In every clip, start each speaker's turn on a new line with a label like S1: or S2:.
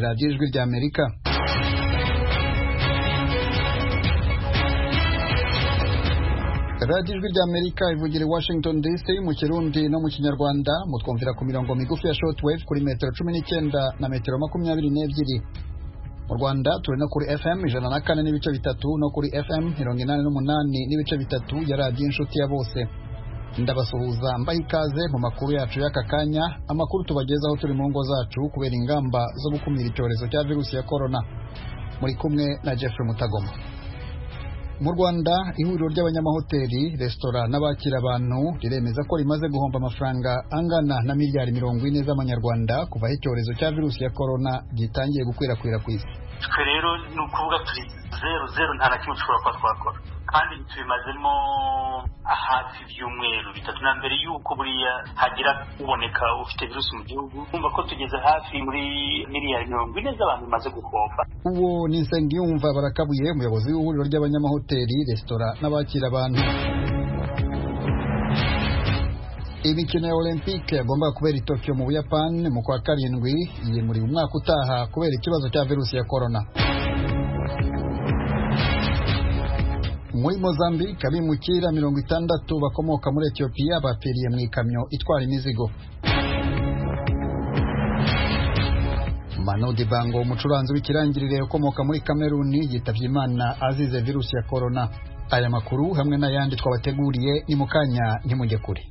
S1: radiyo ijwi rya Amerika. Radiyo ijwi rya Amerika ivugira i Washington DC mu Kirundi no mu Kinyarwanda, mutwumvira ku mirongo migufi ya shortwave kuri metero 19 na metero 22. Mu Rwanda turi no kuri FM 104 n'ibice bitatu no kuri FM 88 n'ibice bitatu ya radiyo inshuti ya bose. Ndabasuhuza mbaye ikaze mu makuru yacu y'aka kanya, amakuru tubagezaho turi mu ngo zacu kubera ingamba zo gukumira icyorezo cya virusi ya corona. Muri kumwe na Jeffrey Mutagoma. Mu Rwanda ihuriro ry'abanyamahoteli, restaurant n'abakira abantu riremeza ko rimaze guhomba amafaranga angana na miliyari 40 z'amanyarwanda kuva icyorezo cya virusi ya corona gitangiye gukwirakwira ku isi.
S2: Twe rero ni ukuvuga turi zero nta na kimwe dushobora twakora, kandi tubimazemo hafi ibyumweru bitatu na mbere y'uko buriya hagira uboneka ufite virusi mu gihugu. Kumva ko tugeze hafi muri miliyari 40 z'abantu bimaze guhomba.
S1: Uwo ni Nsengiyumva Barakabuye, umuyobozi w'ihuriro ry'abanyamahoteli, restaurant n'abakira abantu. Imikino ya Olympique yagomba kubera i Tokyo mu Buyapani mu kwa karindwi yimuri umwaka utaha kubera ikibazo cya virusi ya corona. Muri Mozambique abimukira 60 bakomoka muri Ethiopia bapfiriye mu ikamyo itwara imizigo. Manu Dibango, umucuranzi w'ikirangirire ukomoka muri Cameroon, yitavye Imana azize virusi ya corona. Aya makuru hamwe n'ayandi twabateguriye ni mukanya ntimujye kure.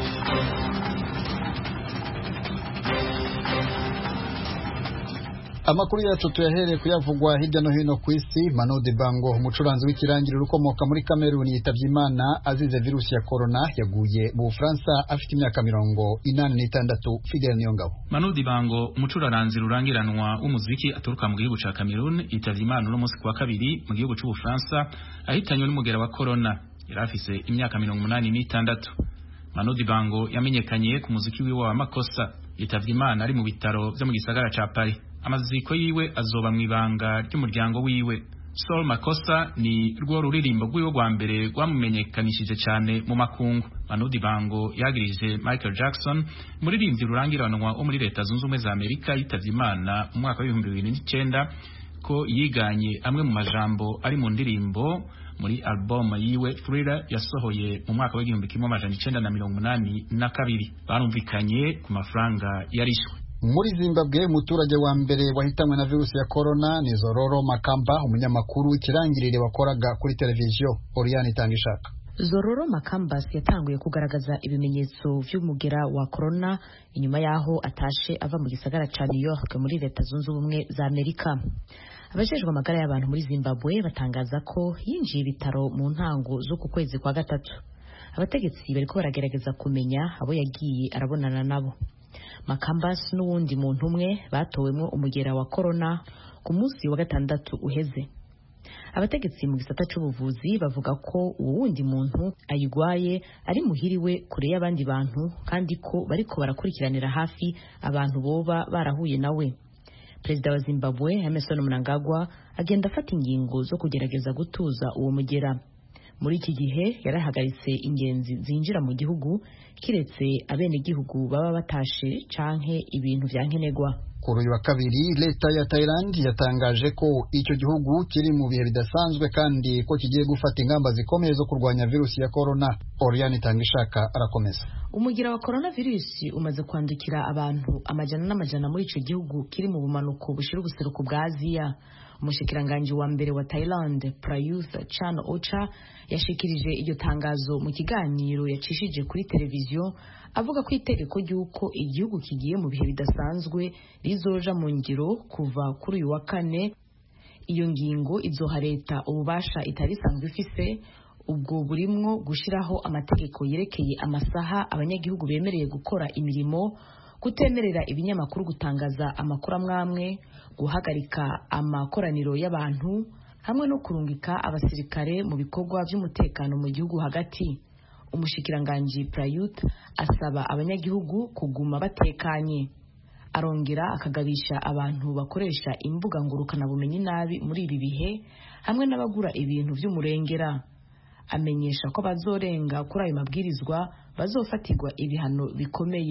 S1: Amakuru yacu tuyahereye kuyavugwa hirya no hino ku isi. Manu Dibango, umucuranzi w'ikirangirire ukomoka muri Cameroon, yitavye Imana azize virusi ya corona, yaguye mu Bufaransa afite imyaka 86. Fidel Niyongabo.
S3: Manu Dibango, umucuranzi rurangiranwa w'umuziki aturuka mu gihugu ca Cameroon, yitavye Imana no musi kwa kabiri mu gihugu c'u Bufaransa ahitanywe n'umugera wa corona. Yari afise imyaka 86. Manu Dibango yamenyekanye ku muziki wiwe wa Makossa. Yitavye Imana ari mu bitaro byo mu gisagara ca Paris. Amaziko yiwe azoba mu ibanga ry'umuryango wiwe. Sol Makossa ni rwo ruririmbo rwiwe rwa mbere rwamumenyekanishije cyane mu makungu. Manu Dibango yagirije Michael Jackson, muririmbyi rurangiranwa wo muri Leta Zunze Ubumwe za Amerika, yitavye Imana mu mwaka wa 2009 ko yiganye amwe mu majambo ari mu ndirimbo muri album yiwe Thriller yasohoye mu mwaka wa 1982. Barumvikanye ku mafaranga yarishwe.
S1: Muri Zimbabwe umuturage wa mbere wahitanwe na virusi ya corona ni Zororo Makamba, umunyamakuru w'ikirangirire wakoraga kuri televiziyo Oriane Itangishaka.
S4: Zororo Makamba yatanguye kugaragaza ibimenyetso vy'umugera wa corona inyuma yaho atashe ava mu gisagara ca New York muri Leta Zunze Ubumwe za Amerika. Abajejwe amagara y'abantu muri Zimbabwe batangaza ko yinjiye ibitaro mu ntango zo ku kwezi kwa gatatu. Abategetsi bariko baragerageza kumenya abo yagiye arabonana nabo. Makambas n'uwundi muntu umwe batowemwo umugera wa corona ku munsi wa gatandatu uheze. Abategetsi mu gisata c'ubuvuzi bavuga ko uwundi muntu ayigwaye ari muhiriwe kure y'abandi bantu, kandi ko bariko barakurikiranira hafi abantu boba barahuye nawe. Perezida wa Zimbabwe Emmerson Mnangagwa agenda afata ingingo zo kugerageza gutuza uwo mugera. Muri iki gihe yarahagaritse ingenzi zinjira mu gihugu kiretse abene gihugu baba batashe canke ibintu vyankenegwa.
S1: Kuri uyu wa kabiri leta ya Thailand yatangaje ko icyo gihugu kiri mu bihe bidasanzwe kandi ko kigiye gufata ingamba zikomeye zo kurwanya virusi ya corona. Oriane Itangishaka arakomeza.
S4: Umugira wa coronavirus umaze kwandukira abantu amajana n'amajana muri ico gihugu kiri mu bumanuko bushira ubuseruko bwa Aziya. Umushikiranganje wa mbere wa Thailand Prayuth Chan-ocha yashikirije iryo tangazo mu kiganiro yacishije kuri televiziyo, avuga ko itegeko ry'uko igihugu kigiye mu bihe bidasanzwe rizoja mu ngiro kuva kuri uyu wa kane. Iyo ngingo izoha leta ububasha itarisanzwe ifise, ubwo burimwo gushiraho amategeko yerekeye amasaha abanyagihugu bemereye gukora imirimo, kutemerera ibinyamakuru gutangaza amakuru amwamwe, guhagarika amakoraniro y'abantu, hamwe no kurungika abasirikare mu bikorwa by'umutekano mu gihugu hagati. Umushikiranganje Prayuth asaba abanyagihugu kuguma batekanye. Arongera akagabisha abantu bakoresha imbuga ngurukana bumenyi nabi muri ibi bihe, hamwe n'abagura ibintu by'umurengera. Amenyesha ko bazorenga kuri ayo mabwirizwa bazofatirwa ibihano bikomeye.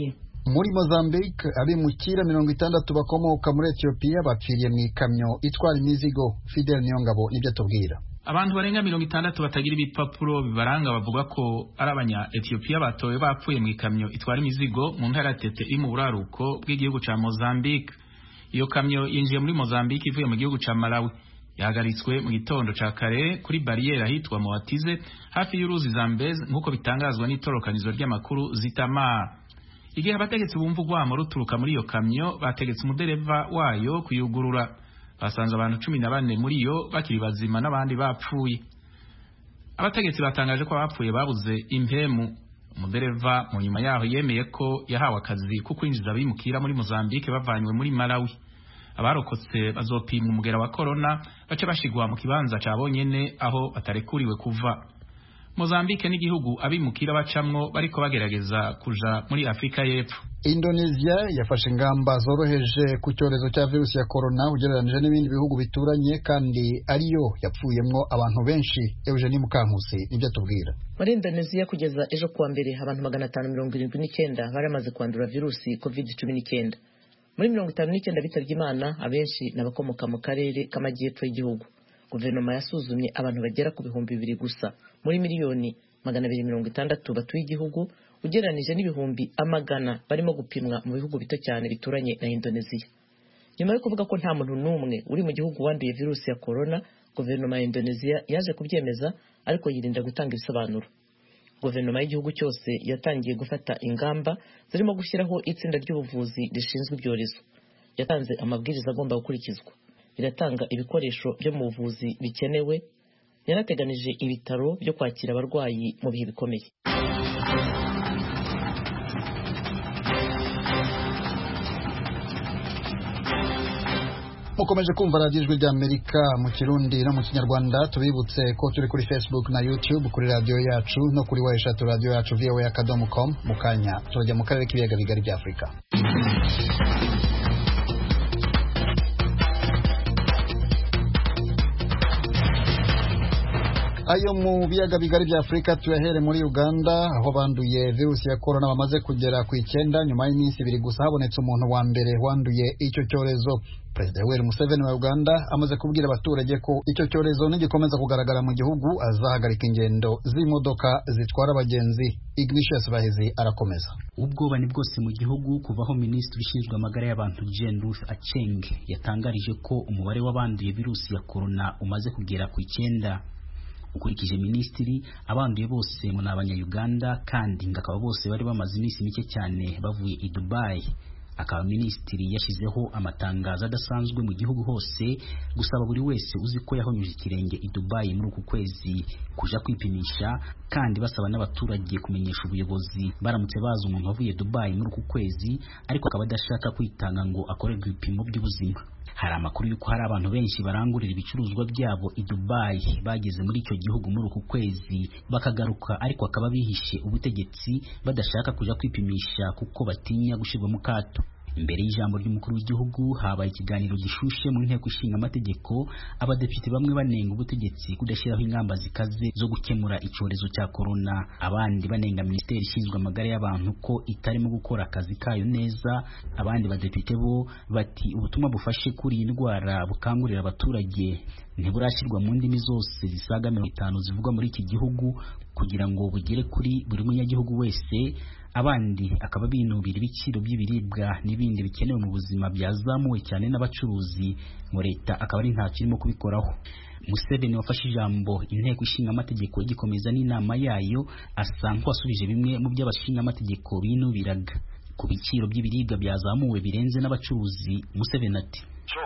S1: Muri Mozambique abimukira 60 bakomoka muri Ethiopia bapfiriye mu ikamyo itwara imizigo. Fidel Niyongabo nibyo tubwira.
S3: Abantu barenga 60 batagira ibipapuro bibaranga bavuga ko ari abanya Ethiopia batowe bapfuye mu ikamyo itwara imizigo mu ntara Tete iri mu buraruko bw'igihugu ca Mozambique. Iyo kamyo yinjiye muri Mozambique ivuye mu gihugu ca Malawi. Yahagaritswe mu gitondo ca kare kuri barriere ahitwa Moatize hafi y'uruzi Zambezi nkuko bitangazwa n'itorokanizo ry'amakuru Zitama. Igihe abategetsi bumva urwamo ruturuka muri iyo kamyo bategetse umudereva wayo kuyugurura. Basanze abantu 14 muri yo bakiri bazima n'abandi bapfuye. Abategetsi batangaje ko abapfuye babuze impemu. Umudereva mu nyuma yaho yemeye ko yahawe akazi ko kwinjiza abimukira muri Mozambique bavanywe muri Malawi. Abarokotse bazopimwa umugera wa corona bace bashigwa mu kibanza cabonyene aho batarekuriwe kuva. Mozambique n'igihugu abimukira bacamwo bariko bagerageza kuja muri Afrika y'Epfo.
S1: Indonesia yafashe ingamba zoroheje ku cyorezo cya virusi ya corona ugereranije n'ibindi bihugu bituranye kandi ariyo yapfuyemwo abantu benshi. Eugenie Mukankusi nibyo tubwira.
S5: Muri Indonesia kugeza ejo kuwa mbere abantu 579 baramaze kwandura virusi COVID-19. Muri 59 bitavye Imana abenshi nabakomoka mu karere k'amajyepfo y'igihugu. Guverinoma yasuzumye abantu bagera ku 2,000 gusa muri miliyoni 260 batuye igihugu ugereranije n'ibihumbi amagana barimo gupimwa mu bihugu bito cyane bituranye na Indonesia. Nyuma yo kuvuga ko nta muntu n'umwe uri mu gihugu wanduye virusi ya corona, guverinoma ya Indonesia yaje kubyemeza ariko yirinda gutanga ibisobanuro. Guverinoma y'igihugu cyose yatangiye gufata ingamba zirimo gushyiraho itsinda ry'ubuvuzi rishinzwe ibyorezo. Yatanze amabwiriza agomba gukurikizwa. Iratanga ibikoresho byo mu buvuzi bikenewe. Yarateganije ibitaro byo kwakira abarwayi mu bihe bikomeye.
S1: Mukomeje kumva Radio Ijwi ry'Amerika mu Kirundi no mu Kinyarwanda. Tubibutse ko turi kuri Facebook na YouTube kuri radio yacu no kuri website radio yacu voa.com. Mukanya turajya mu karere k'ibiyaga bigari bya Afrika. Ayo mu biyaga bigari bya Afrika tuyahere muri Uganda aho banduye virusi ya corona bamaze kugera ku 9 nyuma y'iminsi 2 gusa habonetse umuntu wa mbere wanduye icyo cyorezo. Perezida Yoweri Museveni wa Uganda amaze kubwira abaturage ko icyo cyorezo nigikomeza kugaragara mu gihugu azahagarika ingendo z'imodoka zitwara abagenzi. Ignatius Bahezi arakomeza.
S6: Ubwoba ni bwose mu gihugu kuvaho Minisitiri ushinzwe amagara y'abantu Jane Ruth Acheng yatangarije ko umubare w'abanduye virusi ya corona umaze kugera ku 9. Ukurikije Minisitiri abanduye bose mu Abanya-Uganda kandi ngakaba bose bari bamaze iminsi mike cyane bavuye i Dubai. Akaba Minisitiri yashizeho amatangazo adasanzwe mu gihugu hose gusaba buri wese uzi ko yahonyuje ikirenge i Dubai muri uku kwezi kuja kwipimisha kandi basaba n'abaturage kumenyesha ubuyobozi baramutse baza umuntu wavuye Dubai muri uku kwezi ariko akaba adashaka kwitanga ngo akorerwe ibipimo by'ubuzima. Hari amakuru yuko hari abantu benshi barangurira ibicuruzwa byabo i Dubai bageze muri icyo gihugu muri uku kwezi bakagaruka ariko akaba bihishe ubutegetsi badashaka kuja kwipimisha kuko batinya gushirwa mu kato. Imbere y'ijambo ry'umukuru w'igihugu habaye ikiganiro gishushe mu nteko ishinga amategeko, abadepite bamwe banenga ubutegetsi kudashyiraho ingamba zikaze zo gukemura icyorezo cya corona, abandi banenga Minisiteri ishinzwe amagara y'abantu ko itarimo gukora akazi kayo neza. Abandi badepite bo bati ubutumwa bufashe kuri iyi ndwara bukangurira abaturage ntiburashyirwa mu ndimi zose zisaga 50 zivugwa muri iki gihugu kugira ngo bugere kuri buri munyagihugu wese. Abandi akaba binubira ibiciro by'ibiribwa n'ibindi bikenewe mu buzima byazamuwe cyane n'abacuruzi mu leta akaba ari nta kirimo kubikoraho. Museveni wafashe ijambo inteko ishinga amategeko igikomeza n'inama yayo asa nk'uwasubije bimwe mu by'abashinga amategeko binubiraga ku biciro by'ibiribwa byazamuwe birenze n'abacuruzi. Museveni ati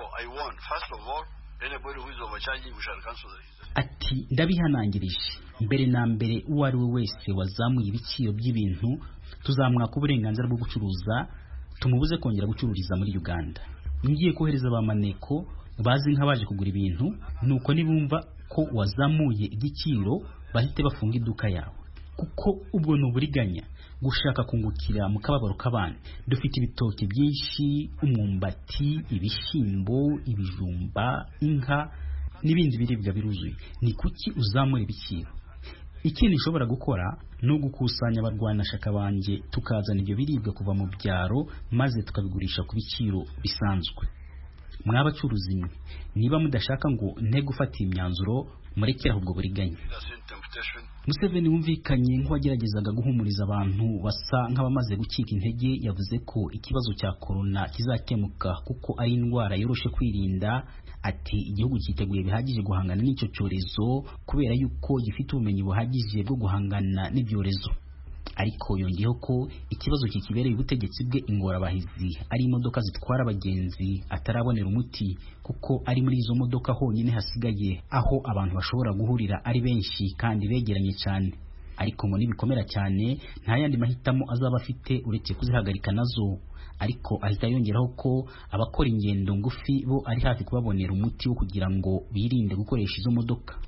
S6: ati ndabihanangirije mbere na mbere uwo ari we wese wazamuye ibiciro by'ibintu tuzamwaka uburenganzira bwo gucuruza tumubuze kongera gucururiza muri Uganda. Ngiye kohereza abamaneko bazi nk'abaje kugura ibintu nuko nibumva ko wazamuye igiciro bahite bafunga iduka yawe kuko ubwo n'uburiganya gushaka kungukira mu kababaro k'abandi. Dufite ibitoki byinshi, umwumbati, ibishimbo, ibijumba, inka n'ibindi biribwa biruzuye. Ni kuki uzamura ibiciro? Ikindi nshobora gukora no gukusanya abarwanashyaka banjye tukazana ibyo biribwa kuva mu byaro maze tukabigurisha ku biciro bisanzwe. Mwabacuruzi mwe, niba mudashaka ngo nte gufata imyanzuro murekera ubwo buriganya. Museveni wumvikanye nk'uwageragezaga guhumuriza abantu basa nk'abamaze gukika intege, yavuze ko ikibazo cya corona kizakemuka kuko ari indwara yoroshe kwirinda. Ati igihugu cyiteguye bihagije guhangana n'icyo cyorezo kubera yuko gifite ubumenyi buhagije bwo guhangana n'ibyorezo. Ariko yongeyeho ko ikibazo kikibereye ubutegetsi bwe ingorabahizi ari imodoka zitwara abagenzi atarabonera umuti, kuko ari muri izo modoka honyine hasigaye aho abantu bashobora guhurira ari benshi kandi begeranye cyane. Ariko ngo nibikomera cyane nta yandi mahitamo azaba afite uretse kuzihagarika nazo. Ariko ahita yongeraho ko abakora ingendo ngufi bo ari hafi kubabonera umuti wo kugira ngo birinde gukoresha izo modoka.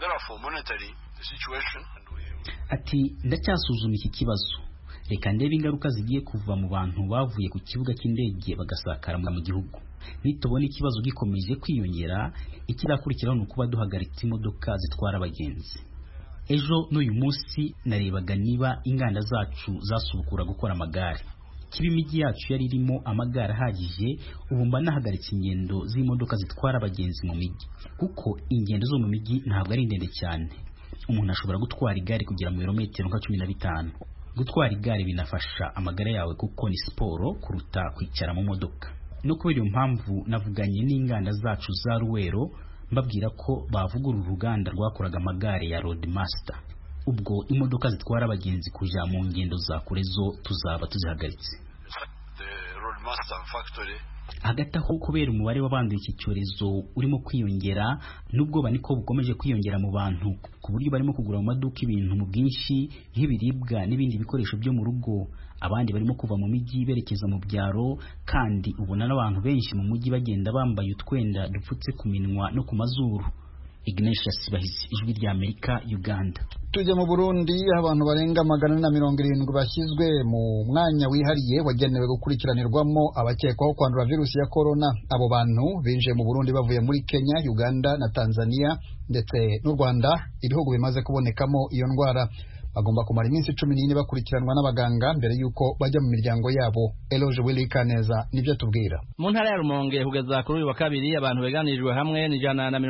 S6: Ati ndacyasuzuma iki kibazo, reka ndebe ingaruka zigiye kuva mu bantu bavuye ku kibuga cy'indege bagasakara mu gihugu. Nitubona ikibazo gikomeje kwiyongera, ikizakurikiraho ni ukuba duhagaritse imodoka zitwara abagenzi. Ejo n'uyu munsi narebaga niba inganda zacu zasubukura gukora amagare. Kiba imijyi yacu yari irimo amagare ahagije, ubu mba nahagaritse ingendo z'imodoka zitwara abagenzi mu mijyi, kuko ingendo zo mu mijyi ntabwo ari ndende cyane. Umuntu ashobora gutwara igare kugera mu birometero nka 15. Gutwara igare binafasha amagara yawe kuko ni siporo kuruta kwicara mu modoka. No kubera iyo mpamvu navuganye n'inganda zacu za Ruwero mbabwira ko bavugurura uruganda rwakoraga amagare ya Roadmaster. Ubwo imodoka zitwara abagenzi kuja mu ngendo za kure zo tuzaba tuzihagaritse. Hagati aho kubera umubare w'abanduye iki cyorezo urimo kwiyongera, n'ubwoba niko bukomeje kwiyongera mu bantu ku buryo barimo kugura mu maduka ibintu mu bwinshi nk'ibiribwa n'ibindi bikoresho byo mu rugo. Abandi barimo kuva mu mijyi berekeza mu byaro, kandi ubona n'abantu benshi mu mujyi bagenda bambaye utwenda dupfutse ku minwa no ku mazuru. Ignatius Bahizi, Ijwi rya Amerika, Uganda.
S1: Tujya mu Burundi, abantu barenga 470 bashyizwe mu mwanya wihariye wagenewe gukurikiranirwamo abakekwaho kwandura virusi ya corona. Abo bantu binjiye mu Burundi bavuye muri Kenya, Uganda na Tanzania ndetse n'u Rwanda, ibihugu bimaze kubonekamo iyo ndwara. Bagomba kumara iminsi 14 bakurikiranwa n'abaganga mbere yuko bajya mu miryango yabo. Eloge Willy Kaneza nibyo tubwira.
S7: Mu ntara ya Rumonge kugeza kuri uyu wa kabiri abantu beganijwe hamwe ni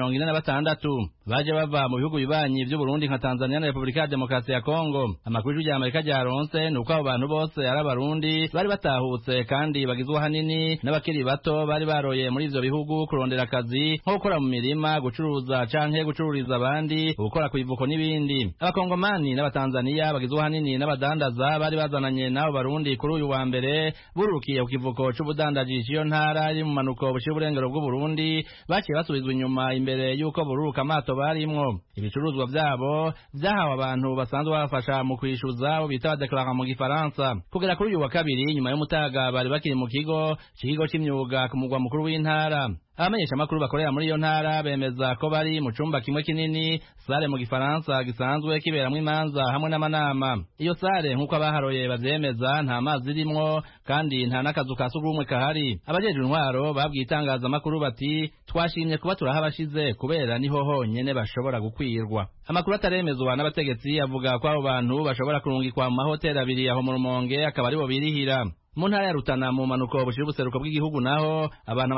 S7: 146 baje bava mu bihugu bibanyi by'u Burundi nka Tanzania na Republika ya Demokarasi ya Kongo. Amakuru ya Amerika ryaronse nuko abo bantu bose ari abarundi bari batahutse kandi bagizwe hanini n'abakiri bato bari baroye muri ivyo bihugu kurondera akazi nko gukora mu mirima, gucuruza canke gucururiza abandi, gukora ku ivuko n'ibindi. Abakongomani n'abatanzania bagizwe hanini n'abadandaza bari bazananye nabo barundi kuri uyu wa mbere burukiye ku kivuko c'ubudandaji c'iyo ntara iri mu manuko bushira uburengero bw'u Burundi, baciye basubizwa inyuma imbere yuko bururuka amato barimwo. Ibicuruzwa vyabo vyahawe abantu basanzwe bafasha mu kwishuza bita declaration mu gifaransa. Kugera kuri uyu wa kabiri nyuma y'umutaga bari bakiri mu kigo c'imyuga ku mugwa mukuru w'intara. Abamenyesha makuru bakorera muri iyo ntara bemeza ko bari mu cumba kimwe kinini, sale mu gifaransa gisanzwe kiberamwo imanza hamwe n'amanama. Iyo sale nk'uko abaharoye bavyemeza nta mazi irimwo kandi nta n'akazu ka sugumwe kahari. Abajejwe intwaro babwiye itangazamakuru bati twashimye kuba turahabashize kubera niho honyene bashobora gukwirwa. Amakuru ataremezwa n'abategetsi avuga ko abo bantu bashobora kurungikwa mu mahoteli abiri aho mu Rumonge akaba aribo birihira. Mu ntara ya Rutana mu manuko bushira ubuseruko bw'igihugu naho abantu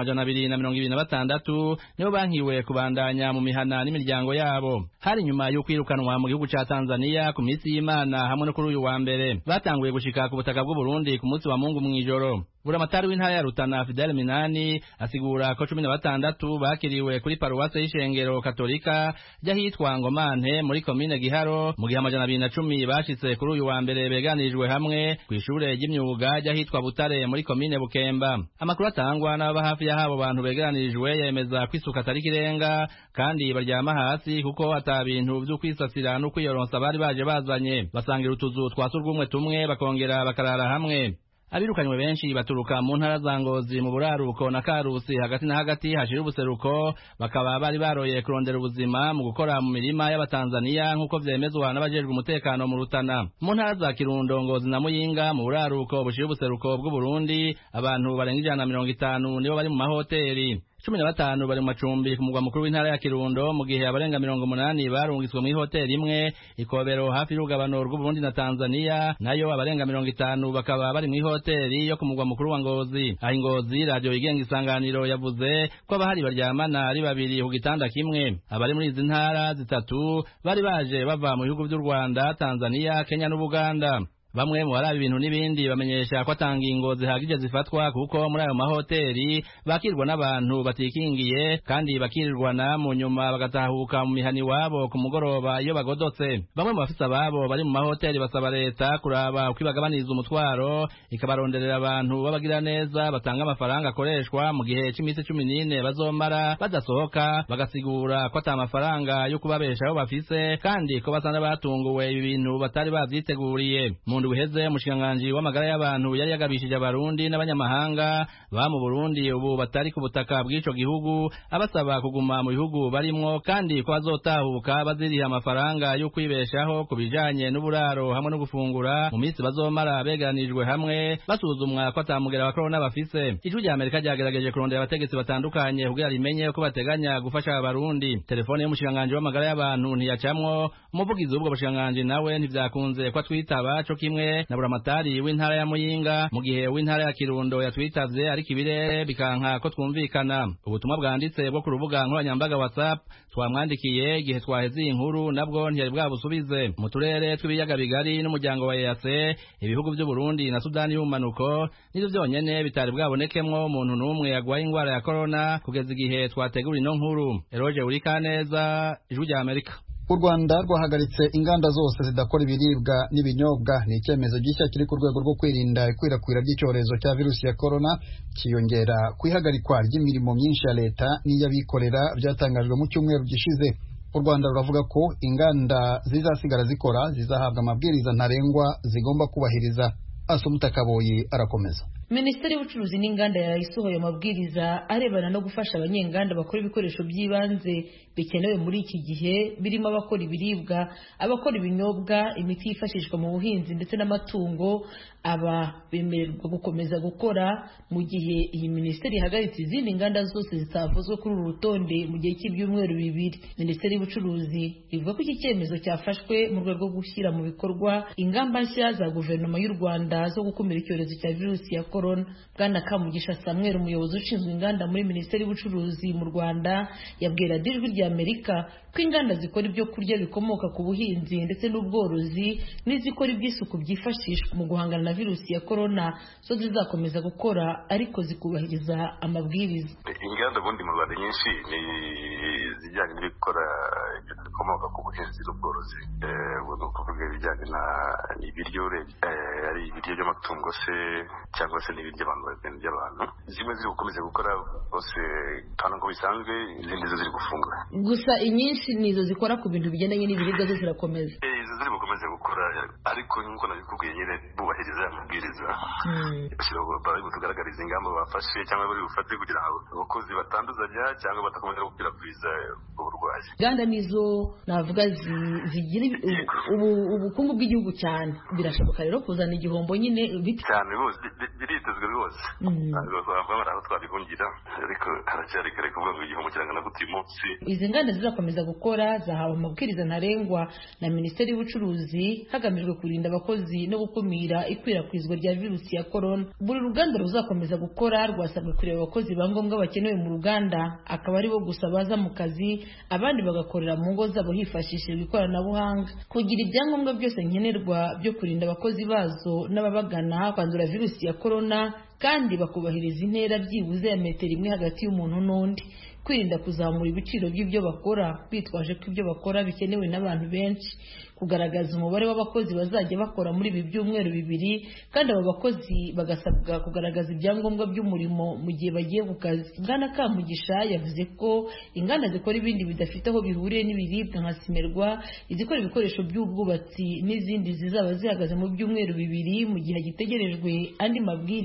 S7: 226 nibo bankiwe kubandanya mu mihana n'imiryango yabo. Hari nyuma yo kwirukanwa mu gihugu ca Tanzania ku minsi y'Imana hamwe no kuri uyu wa mbere batanguye gushika ku butaka bw'u Burundi ku munsi wa Mungu mw'ijoro. Buramatari w'intara ya Rutana Fidel Minani asigura ko 16 bakiriwe kuri paruwase y'ishengero Katolika ryahitwa Ngomante muri komine Giharo, mu gihe 210 bashitse kuri uyu wa mbere beganijwe hamwe ku ishure ry'imyuga ryahitwa Butare muri komine Bukemba. Amakuru atangwa n'aba hafi y'abo bantu beganijwe yemeza kwisuka atari kirenga kandi baryama hasi kuko atabintu byo kwisasira no kwiyoronsa bari baje bazanye. Basangira utuzu twasurwumwe tumwe bakongera bakarara hamwe. Abirukanywe benshi baturuka mu ntara za Ngozi mu buraruko na Karusi hagati na hagati hashira ubuseruko, bakaba bari baroye kurondera ubuzima mu gukora mu mirima y'abatanzania nk'uko vyemezwa n'abajejwe umutekano mu Rutana. Mu ntara za Kirundo, Ngozi na Muyinga mu buraruko bushira ubuseruko bw'u Burundi abantu barenga 150 nibo bari mu mahoteli. 15 bari mu macumbi ku mugwa mukuru w'intara ya Kirundo mu gihe abarenga 80 barungitswe mu hoteli imwe ikobero hafi y'urugabano rw'Uburundi na Tanzania, nayo abarenga 50 bakaba bari mu hoteli yo ku mugwa mukuru wa Ngozi. Aho Ngozi radio igenga Isanganiro yavuze ko abahari baryamana ari babiri ku gitanda kimwe. Abari muri izi ntara zitatu bari baje bava mu bihugu by'u Rwanda, Tanzania, Kenya n'Ubuganda. Bamwe mu barabi ibintu n'ibindi bamenyesha ko atanga ingo zihagije zifatwa kuko muri ayo mahoteli bakirwa n'abantu batikingiye kandi bakirirwana mu nyuma bagatahuka mu mihani wabo ku mugoroba iyo bagodotse. Bamwe mu bafisa babo bari mu mahoteli basaba leta kuraba uko ibagabaniriza umutwaro ikabaronderera abantu babagira neza batanga amafaranga akoreshwa mu gihe cy'iminsi 14 bazomara badasohoka, bagasigura ko ata mafaranga yo kubabeshaho bafise kandi ko basana batunguwe ibi bintu batari bavyiteguriye. Uheze umushikiranganji w'amagara y'abantu yari yagabishije abarundi n'abanyamahanga ba mu Burundi ubu batari ku butaka bw'ico gihugu abasaba kuguma mu bihugu barimwo kandi ko bazotahuka baziriha amafaranga yo kwibeshaho kubijanye n'uburaro hamwe no gufungura mu minsi bazomara beganijwe hamwe basuzumwa ko atamugera wa corona bafise. Ijwi rya Amerika ryagerageje kurondera abategetsi batandukanye kugira rimenye ko bateganya gufasha abarundi. Telefone y'umushikiranganji w'amagara y'abantu ntiyacamwo, umuvugizi w'ubwo bushikiranganji nawe ntivyakunze ko twitaba co kimwe na buramatari w'intara ya Muyinga mu gihe w'intara ya Kirundo yatwitavye ariko ibirere bikanka ko twumvikana. Ubutumwa bwanditse bwo ku rubuga nkoranyambaga WhatsApp twamwandikiye igihe twaheze inkuru nabwo ntiyari bwabusubize. Mu turere tw'ibiyaga bigari n'umuryango wa EAC ibihugu by'u Burundi na Sudani y'umanuko nivyo vyonyene bitari bwabonekemwo umuntu n'umwe yagwaye ingwara ya corona kugeza igihe twategura ino nkuru. Eroje Urikaneza, Ijwi rya Amerika.
S1: U Rwanda rwahagaritse inganda zose zidakora ibiribwa n'ibinyobwa. Ni icyemezo gishya kiri ku rwego rwo kwirinda ikwirakwira ry'icyorezo cya virusi ya corona, kiyongera kwihagarikwa ry'imirimo myinshi ya leta n'iy'abikorera byatangajwe mu cyumweru gishize. U Rwanda ruravuga ko inganda zizasigara zikora zizahabwa amabwiriza ntarengwa zigomba kubahiriza. Asumuta Kaboyi arakomeza.
S8: Minisiteri y'ubucuruzi n'inganda yayisohoye amabwiriza arebana no gufasha abanyenganda bakora ibikoresho by'ibanze bikenewe muri iki gihe birimo abakora ibiribwa, abakora ibinyobwa, imiti yifashishwa mu buhinzi ndetse n'amatungo. Aba bemererwa gukomeza gukora mu gihe iyi minisiteri ihagaritse izindi nganda zose zitavuzwe kuri uru rutonde mu gihe cy'ibyumweru 2. Minisiteri y'ubucuruzi ivuga ko iki cyemezo cyafashwe mu rwego rwo gushyira mu bikorwa ingamba nshya za guverinoma y'u Rwanda zo gukumira icyorezo cya virusi ya corona. Bwana Kamugisha Samuel, umuyobozi ushinzwe inganda muri Minisiteri y'ubucuruzi mu Rwanda, yabwira Ijwi rya Amerika ko inganda zikora ibyo kurya bikomoka ku buhinzi ndetse n'ubworozi n'izikora iby'isuku byifashishwa mu guhangana na virusi ya corona zo zizakomeza gukora ariko zikubahiriza amabwiriza.
S9: Inganda bundi mu Rwanda nyinshi ni zijyanye n'ibikora bikomoka ku buhinzi n'ubworozi, no kuvuga ibijyanye na ibiryo ari ibiryo by'amatungo se cyangwa se n'ibiryo by'abantu. Zimwe ziri gukomeza gukora bose kandi ngo bisanzwe, izindi zo ziri gufungura. Gusa
S8: inyinshi nizo zikora ku bintu bigendanye n'ibiribwa zo zirakomeza.
S9: Izo ziri gukomeza gukora ariko nk'uko nabikubwiye nyine bubahiriza amabwiriza. Bari kutugaragariza ingamba bafashe cyangwa bari bufate kugira ngo abakozi batanduzanya cyangwa batakomeza gukwirakwiza uburwayi.
S8: Inganda nizo navuga zigira ubukungu bw'igihugu cyane. Birashoboka rero kuzana igihombo nyine
S9: cyane bose biritezwe rwose. Aho twabihungira ariko haracyari kare kuvuga ngo igihombo kirangana gute munsi.
S8: Izi nganda zizakomeza gukora zahawe amabwiriza ntarengwa na Minisiteri y'ubucuruzi hagamijwe kurinda abakozi no gukumira ikwirakwizwa rya virusi ya corona. Buri ruganda ruzakomeza gukora rwasabwe kureba abakozi ba ngombwa bakenewe mu ruganda, akaba ari bo gusa baza mu kazi, abandi bagakorera mu ngo zabo hifashishijwe ikoranabuhanga. Kugira ibyangombwa byose nkenerwa byo kurinda abakozi bazo n'ababagana kwandura virusi ya corona kandi bakubahiriza intera byibuze ya metero 1 hagati y'umuntu n'undi. Kwirinda kuzamura ibiciro by'ibyo bakora bitwaje ko ibyo bakora bikenewe n'abantu benshi. Kugaragaza umubare w'abakozi bazajya bakora muri ibi byumweru 2 kandi abo bakozi bagasabwa kugaragaza ibyangombwa by'umurimo mu gihe bagiye ku kazi. Bwana Kamugisha yavuze ko inganda zikora ibindi bidafite aho bihuriye n'ibiribwa nka Simerwa, izikora ibikoresho by'ubwubatsi n'izindi zizaba zihagaze mu byumweru 2 mu gihe gitegerejwe andi mabwiriza.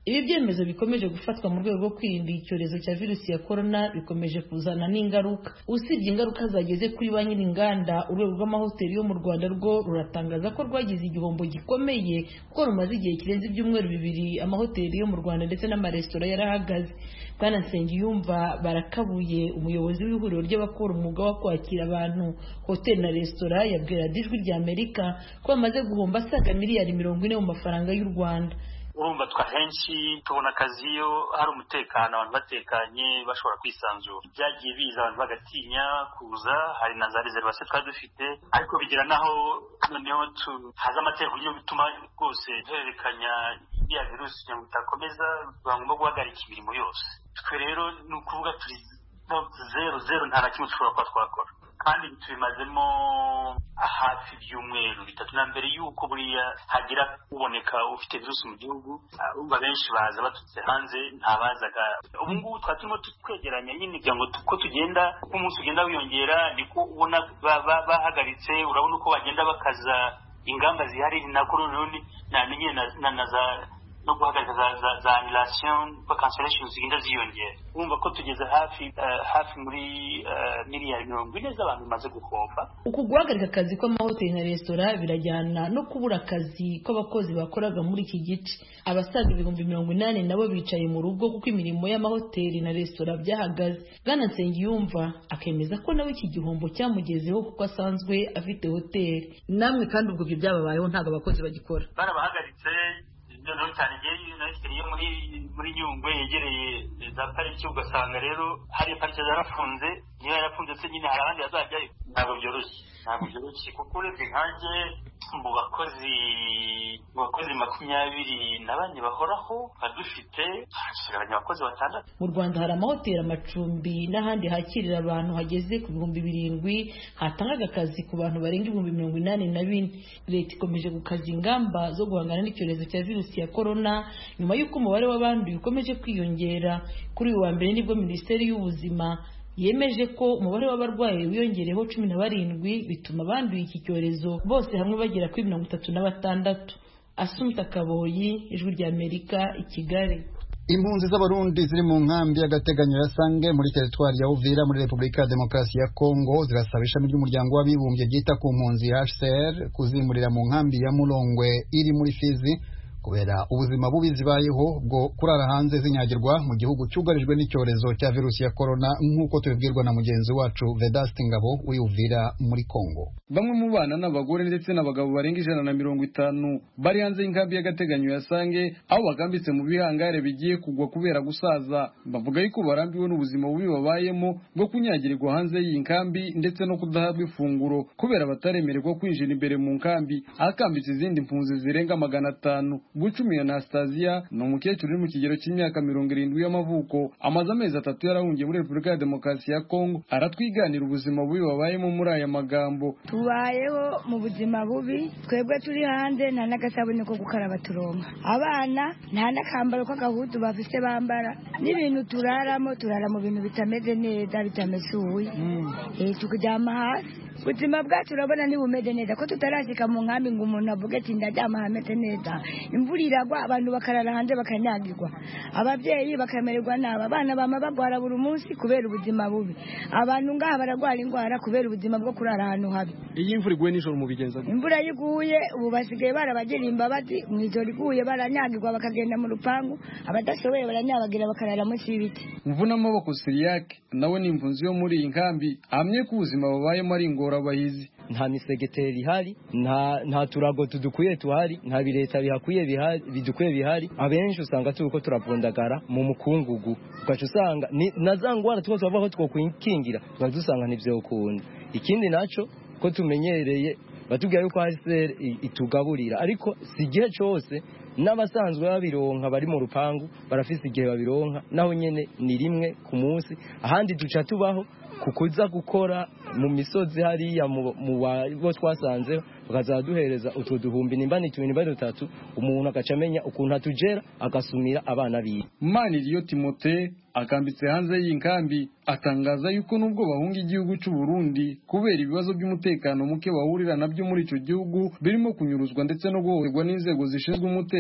S8: Ibi byemezo bikomeje gufatwa mu rwego rwo kwirinda icyorezo cya virusi ya korona bikomeje kuzana n'ingaruka. Usibye ingaruka zageze kuri ba nyir'inganda, urwego rw'amahoteli yo mu Rwanda rwo ruratangaza ko rwagize igihombo gikomeye kuko rumaze igihe kirenze ibyumweru 2 amahoteli yo mu Rwanda ndetse n'amaresitora yarahagaze. Bwana Nsengiyumva Barakabuye, umuyobozi w'ihuriro ry'abakora umwuga wo kwakira abantu hoteli na resitora, yabwira Ijwi ry'Amerika ko bamaze guhomba asaga miliyari 40 mu mafaranga y'u Rwanda.
S2: Urumva henshi tubona akazi iyo hari umutekano, abantu batekanye bashobora kwisanzura. Byagiye biza abantu bagatinya kuza, hari na za reservation twari dufite, ariko bigira naho noneho haza amategeko yo bituma rwose hererekanya ya virusi kugira ngo itakomeza, bagomba guhagarika imirimo yose. Twe rero ni ukuvuga turi zero nta na kimwe dushobora kuba twakora, kandi tubimazemo hafi ibyumweru 3 na mbere y'uko buriya hagira uboneka ufite virusi mu gihugu. Benshi baza baturutse hanze, ntabazaga. Ubu ngubu twari turimo twegeranya nyine kugira ngo uko tugenda, uko umunsi ugenda wiyongera niko ubona bahagaritse. Urabona uko bagenda bakaza ingamba zihari, nako none namenye na za no guhagarika za annulation kwa cancellation zigenda ziyongera. Urumva ko tugeze hafi muri miliyari 40 z'abantu bamaze guhomba.
S8: Uku guhagarika akazi kw'amahoteli na resitora birajyana no kubura akazi kw'abakozi bakoraga muri iki gice. Abasaga 80,000 nabo bicaye mu rugo kuko imirimo y'amahoteli na resitora byahagaze. Bwana Nsengiyumva akemeza ko nawe iki gihombo cyamugezeho kuko asanzwe afite hoteli. Namwe kandi ubwo byo byababayeho ntago abakozi bagikora.
S2: Barabahagaritse noneho cyane iyo muri Nyungwe yegereye za pariki, ugasanga rero hari pariki zarafunze. Niyo yarafunze se nyine hari abandi bazajyayo. Ntabwo byoroshye kuko urebye nkanjye mu bakozi 24 bahoraho dufite hasigaranye abakozi 6.
S8: Mu Rwanda hari amahoteli, amacumbi n'ahandi hakirira abantu hageze ku 7,000 hatangaga akazi ku bantu barenga 84,000. Leta ikomeje gukaza ingamba zo guhangana n'icyorezo cya virusi ya korona nyuma y'uko umubare w'abanduye ukomeje kwiyongera. Kuri uyu wa mbere nibwo Minisiteri y'Ubuzima yemeje ko umubare w'abarwayi wiyongereho 17, bituma abanduye iki cyorezo bose hamwe bagera kuri 36. Asumta Kaboyi, Ijwi ry'Amerika, i Kigali.
S1: Impunzi z'abarundi ziri mu nkambi y'agateganyo ya Sange muri teritwari ya Uvira muri Repubulika ya Demokarasi ya Kongo zirasaba ishami ry'umuryango w'abibumbye ryita ku mpunzi HCR kuzimurira mu nkambi ya Mulongwe iri muri Fizi kubera ubuzima bubi zibayeho bwo kurara hanze zinyagirwa mu gihugu cyugarijwe n'icyorezo cya virusi ya korona, nk'uko tubibwirwa na mugenzi wacu Vedaste Ngabo w'Uvira muri Kongo.
S10: Bamwe mu bana n'abagore ndetse n'abagabo barenga 150 bari hanze y'inkambi y'agateganyo ya Sange, aho bagambitse mu bihangare bigiye kugwa kubera gusaza. Bavuga yuko barambiwe n'ubuzima bubi babayemo bwo kunyagirirwa hanze y'inkambi ndetse no kudahabwa ifunguro kubera bataremererwa kwinjira imbere mu nkambi. Akambitse izindi mpunzi zirenga 500. Bucumi Anastasia ni umukecuru uri mu kigero cy'imyaka 70 y'amavuko, amaze amezi 3 yarahungiye muri Repubulika ya Demokarasi ya Kongo. Aratwiganira ubuzima bubi babayemo muri aya magambo.
S11: Tubayeho mu buzima bubi, twebwe turi hanze nta n'agasabune ko gukaraba turonka, abana nta n'akambaro k'agahudu bafise bambara, n'ibintu turara mu bintu bitameze neza, bitamesuye. Tukuryama hasi. Ubuzima bwacu urabona ni bumeze neza ko tutarashika mu nkambi ngo umuntu avuge ati ndaryama hameze neza. Imvura iragwa, abantu bakarara hanze bakanyagirwa, ababyeyi bakamererwa nabi, abana bama bagwara buri munsi kubera ubuzima bubi, abantu ngaha baragwara indwara kubera ubuzima bwo kurara ahantu habi.
S10: Iyi imvura iguye nijoro mu bigenza.
S11: Imvura yiguye ubu basigaye barabagira imbabazi, mwijoro iguye baranyagirwa bakagenda mu rupangu, abadashoboye baranyabagira bakarara munsi y'ibiti.
S10: Mvuna amaboko Siriake nawe ni impunzi yo muri iyi nkambi, amye ku ubuzima babayemo ari ingorabahizi.
S12: Nta misegeteri ihari, nta turago tudukuye tuhari, nta bireta bihakuye bidukwiye bihari. Abenshi usanga turiko turavundagara mu mukungugu, ugaca usanga na za ngwara tuko tuvaho twokwikingira bazusanga nivyo ukunda. Ikindi naco ko tumenyereye batubwiye yuko HCR itugaburira, ariko si igihe cyose. N'abasanzwe babironka bari mu rupangu barafise igihe babironka, naho nyene ni rimwe ku munsi. Ahandi duca tubaho kukuza gukora mu misozi hariya mu bo twasanze, bakazaduhereza utwo duhumbi nimba ni 23, umuntu agacamenya ukuntu atujera agasumira abana biwe.
S10: Maniriyo Timote akambitse hanze y'inkambi atangaza yuko nubwo bahunga igihugu cy'u Burundi kubera ibibazo by'umutekano muke bahurira nabyo muri icyo gihugu, birimo kunyuruzwa ndetse no guhoherwa n'inzego zishinzwe umutekano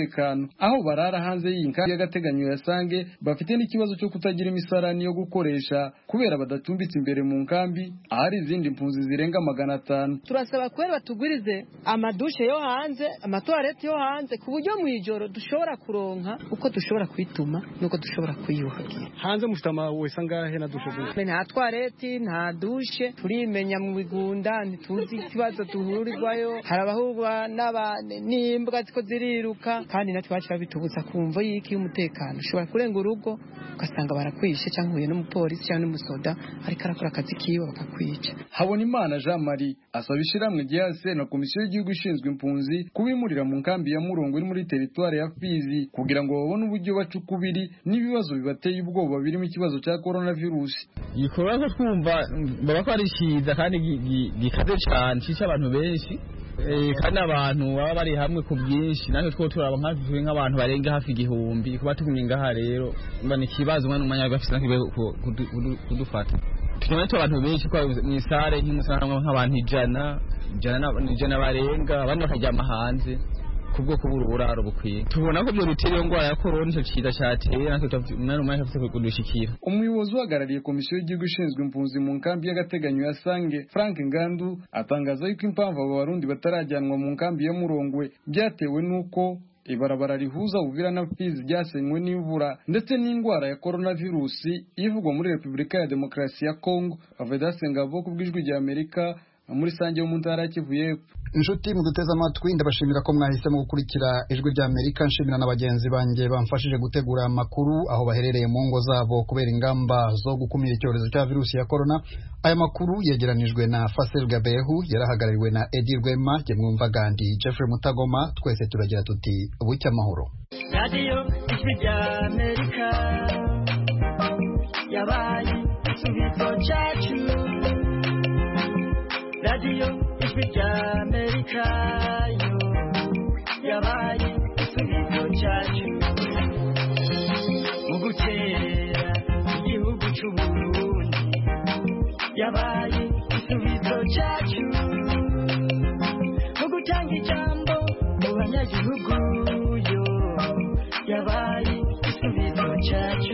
S10: umutekano aho barara hanze y'inkambi y'agateganyo ya Sange bafite n'ikibazo cyo kutagira imisarani yo gukoresha kubera badacumbitse imbere mu nkambi ahari izindi mpunzi zirenga 500.
S13: Turasaba kwera batugwirize amadushe yo hanze amatoilette yo hanze ku buryo mu ijoro dushobora kuronka uko dushobora kwituma nuko dushobora kwiyuhagira
S10: hanze. Mustama wesa ngahe na dushe gusa
S13: nta toilette nta dushe turimenya mu bigunda ntituzi ikibazo duhurirwayo harabahurwa n'imbwa ziko ziriruka kandi natwe bacu babitubuza kumva yiki umutekano ushobora kurenga urugo ugasanga barakwishe cyangwa uhuye n'umupolisi cyangwa n'umusoda ariko arakora akazi kiwe bakakwica.
S10: Habonimana Jean Marie asaba ishiramwe ryase na komisiyo y'igihugu ishinzwe impunzi kubimurira mu nkambi ya Murongo iri muri teritwari ya Fizi kugira ngo babone uburyo bacukubiri n'ibibazo bibateye ubwoba birimo ikibazo cya coronavirus.
S14: Ikorwa ko twumva baba ko ari cyiza kandi gikaze cyane cyica abantu benshi kandi abantu baba bari hamwe ku byinshi natwe two turaba nk'abantu barenga hafi 1000 kuba tugumye ngaha rero mbana ikibazo umwanya bafite nakibe kudufata tunywe abantu benshi kwa mu isare nk'umusanga nk'abantu ijana barenga abandi bakajyama hanze kubwo kubura uburaro bukwiye. Tubona ko byo rutiriye ngwara ya corona cyo kiza cyateye natwe umwana umwe afite kudushikira.
S10: Umuyobozi uhagarariye komisiyo y'igihugu ishinzwe impunzi mu nkambi y'agateganyo ya Sange Frank Ngandu atangaza yuko impamvu abo barundi batarajyanwa mu nkambi ya Murongwe byatewe nuko ibarabara rihuza Uvira na Fizi ryasenywe n'imvura ndetse n'indwara ya coronavirus ivugwa muri Repubulika ya Demokarasi ya Kongo. Avedaste Ngabo kubwijwi rya Amerika muri Sange mu ntara Kivu y'Epfo.
S1: Inshuti muduteze amatwi ndabashimira ko mwahisemo gukurikira ijwi rya Amerika. Nshimira n'abagenzi banjye bamfashije gutegura amakuru aho baherereye mu ngo zabo kubera ingamba zo gukumira icyorezo cya virusi ya corona. Aya makuru yegeranijwe na Fasel Gabehu yarahagarariwe na Edi Rwema Jemwumva Gandi Jeffrey Mutagoma. Twese turagira tuti bucya amahoro.
S15: Radio ijwi rya Amerika yabaye igisubizo cyacu. Radio ijwi rya Amerika yo yabaye igisubizo cyacu mu gutera igihugu cy'u Burundi yabaye igisubizo cyacu mu gutanga ijambo mu banyagihugu yo yabaye igisubizo cyacu.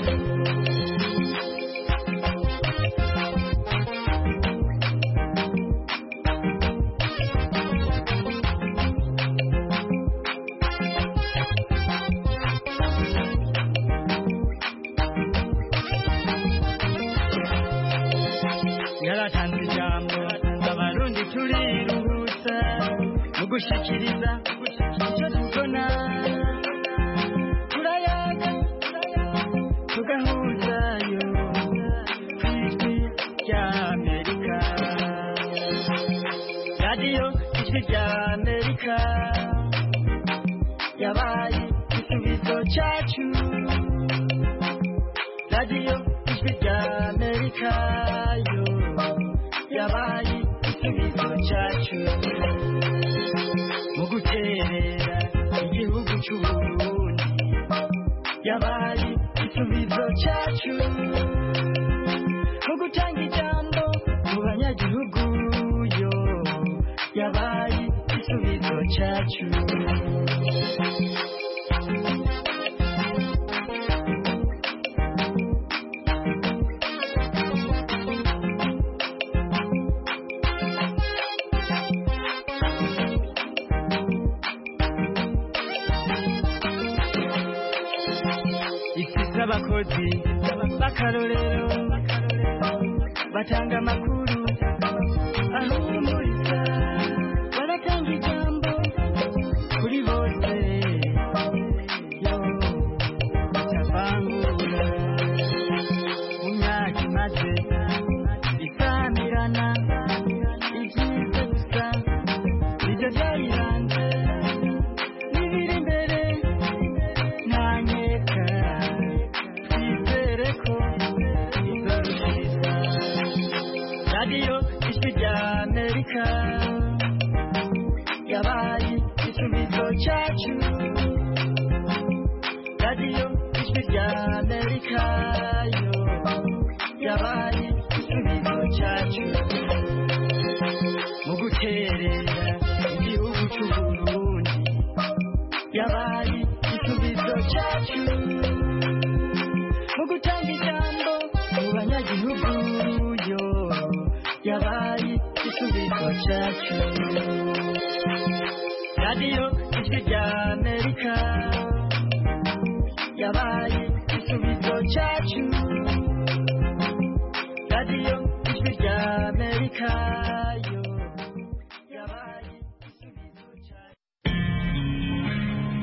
S15: Gushikiriza icyo tubona turayaga tugahuzayo ijwi rya Amerika. Radio ijwi rya Amerika yabaye igisubizo cyacu. Radio ijwi rya Amerika yo yabaye igisubizo cyacu mu guterera igihugu cy'u Burundi yabaye igisubizo cyacu mu gutanga ijambo mu banyagihugu yo yabaye igisubizo cyacu. Abakozi bakarorero batanga amakuru ahumuriza baratanga ijambo kuri bose yo batavangura mu myaka imaze isamirana ibyiza gusa nibyo byayiranze n'ibiri imbere nta nkeka Radio ijwi rya Amerika yabaye igisubizo cyacu mu gutanga ijambo mu banyagihugu yo yabaye igisubizo cyacu radiyo ijwi rya Amerika